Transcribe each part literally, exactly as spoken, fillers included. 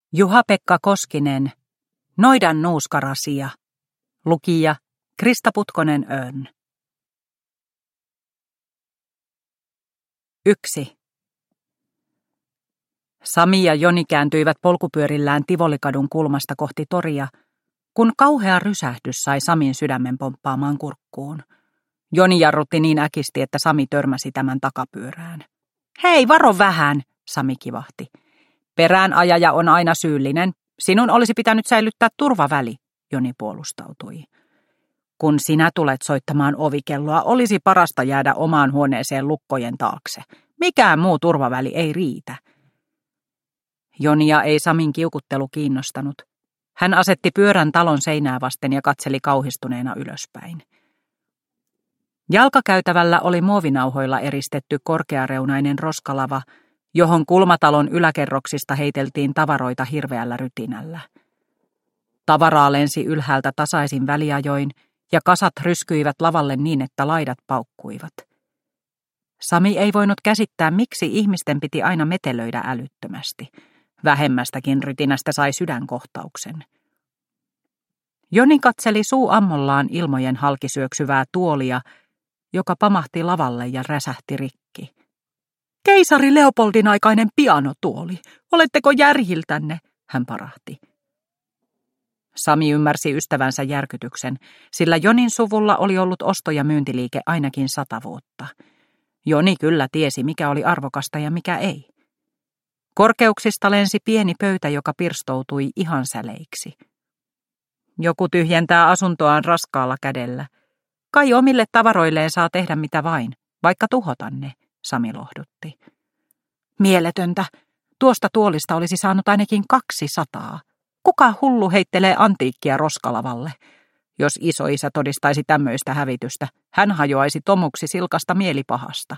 Juha-Pekka Koskinen, Noidan nuuskarasia. Lukija Krista Putkonen Öön. Yksi. Sami ja Joni kääntyivät polkupyörillään Tivolikadun kulmasta kohti toria, kun kauhea rysähdys sai Samin sydämen pomppaamaan kurkkuun. Joni jarrutti niin äkisti, että Sami törmäsi tämän takapyörään. Hei, varo vähän, Sami kivahti. Perään ajaja on aina syyllinen. Sinun olisi pitänyt säilyttää turvaväli, Joni puolustautui. Kun sinä tulet soittamaan ovikelloa, olisi parasta jäädä omaan huoneeseen lukkojen taakse. Mikään muu turvaväli ei riitä. Jonia ei Samin kiukuttelu kiinnostanut. Hän asetti pyörän talon seinää vasten ja katseli kauhistuneena ylöspäin. Jalkakäytävällä oli muovinauhoilla eristetty korkeareunainen roskalava, johon kulmatalon yläkerroksista heiteltiin tavaroita hirveällä rytinällä. Tavaraa lensi ylhäältä tasaisin väliajoin, ja kasat ryskyivät lavalle niin, että laidat paukkuivat. Sami ei voinut käsittää, miksi ihmisten piti aina metelöidä älyttömästi. Vähemmästäkin rytinästä sai sydänkohtauksen. Joni katseli suu ammollaan ilmojen halkisyöksyvää tuolia, joka pamahti lavalle ja räsähti rikki. Keisari Leopoldin aikainen pianotuoli. Oletteko järjiltänne? Hän parahti. Sami ymmärsi ystävänsä järkytyksen, sillä Jonin suvulla oli ollut osto- ja myyntiliike ainakin sata vuotta. Joni kyllä tiesi, mikä oli arvokasta ja mikä ei. Korkeuksista lensi pieni pöytä, joka pirstoutui ihan säleiksi. Joku tyhjentää asuntoaan raskaalla kädellä. Kai omille tavaroilleen saa tehdä mitä vain, vaikka tuhota ne, Sami lohdutti. Mieletöntä. Tuosta tuolista olisi saanut ainakin kaksi sataa. Kuka hullu heittelee antiikkia roskalavalle? Jos isoisä todistaisi tämmöistä hävitystä, hän hajoaisi tomuksi silkasta mielipahasta.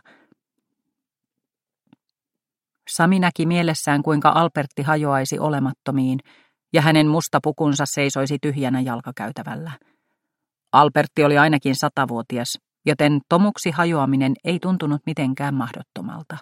Sami näki mielessään, kuinka Albertti hajoaisi olemattomiin, ja hänen musta pukunsa seisoisi tyhjänä jalkakäytävällä. Albertti oli ainakin satavuotias, joten tomuksi hajoaminen ei tuntunut mitenkään mahdottomalta.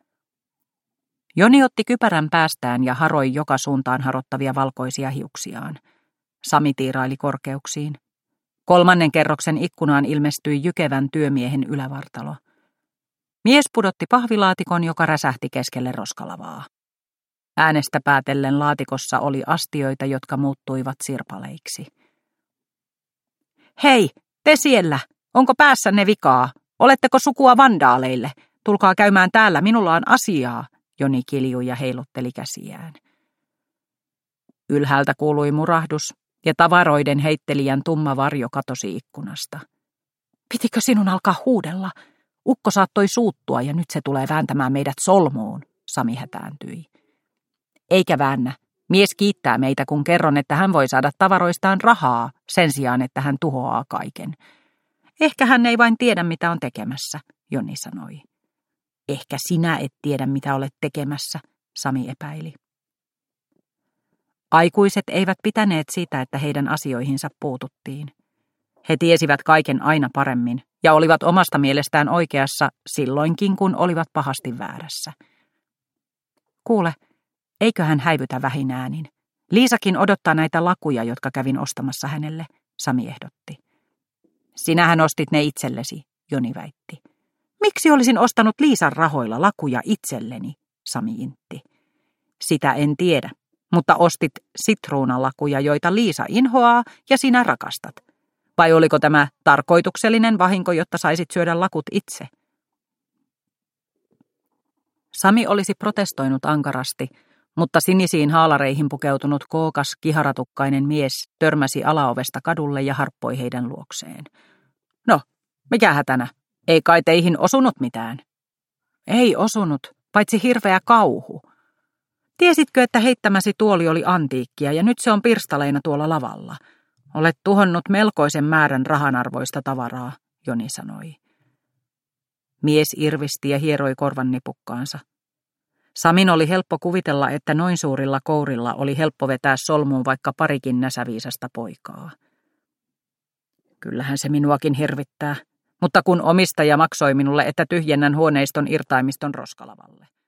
Joni otti kypärän päästään ja haroi joka suuntaan harottavia valkoisia hiuksiaan. Sami tiiraili korkeuksiin. Kolmannen kerroksen ikkunaan ilmestyi jykevän työmiehen ylävartalo. Mies pudotti pahvilaatikon, joka räsähti keskelle roskalavaa. Äänestä päätellen laatikossa oli astioita, jotka muuttuivat sirpaleiksi. Hei, te siellä! Onko päässänne vikaa? Oletteko sukua vandaaleille? Tulkaa käymään täällä, minulla on asiaa, Joni kiljui ja heilutteli käsiään. Ylhäältä kuului murahdus, ja tavaroiden heittelijän tumma varjo katosi ikkunasta. Pitikö sinun alkaa huudella? Ukko saattoi suuttua ja nyt se tulee vääntämään meidät solmuun, Sami hätääntyi. Eikä väännä. Mies kiittää meitä, kun kerron, että hän voi saada tavaroistaan rahaa sen sijaan, että hän tuhoaa kaiken. Ehkä hän ei vain tiedä, mitä on tekemässä, Joni sanoi. Ehkä sinä et tiedä, mitä olet tekemässä, Sami epäili. Aikuiset eivät pitäneet siitä, että heidän asioihinsa puututtiin. He tiesivät kaiken aina paremmin ja olivat omasta mielestään oikeassa silloinkin, kun olivat pahasti väärässä. Kuule, eiköhän häivytä vähin äänin. Liisakin odottaa näitä lakuja, jotka kävin ostamassa hänelle, Sami ehdotti. Sinähän ostit ne itsellesi, Joni väitti. Miksi olisin ostanut Liisan rahoilla lakuja itselleni, Sami intti. Sitä en tiedä, mutta ostit sitruunalakuja, joita Liisa inhoaa ja sinä rakastat. Vai oliko tämä tarkoituksellinen vahinko, jotta saisit syödä lakut itse? Sami olisi protestoinut ankarasti, mutta sinisiin haalareihin pukeutunut kookas kiharatukkainen mies törmäsi alaovesta kadulle ja harppoi heidän luokseen. No, mikä hätänä? Ei kai teihin osunut mitään? Ei osunut, paitsi hirveä kauhu. Tiesitkö, että heittämäsi tuoli oli antiikkia ja nyt se on pirstaleina tuolla lavalla? Olet tuhonnut melkoisen määrän rahanarvoista tavaraa, Joni sanoi. Mies irvisti ja hieroi korvan nipukkaansa. Samin oli helppo kuvitella, että noin suurilla kourilla oli helppo vetää solmuun vaikka parikin näsäviisasta poikaa. Kyllähän se minuakin hirvittää, mutta kun omistaja maksoi minulle, että tyhjennän huoneiston irtaimiston roskalavalle.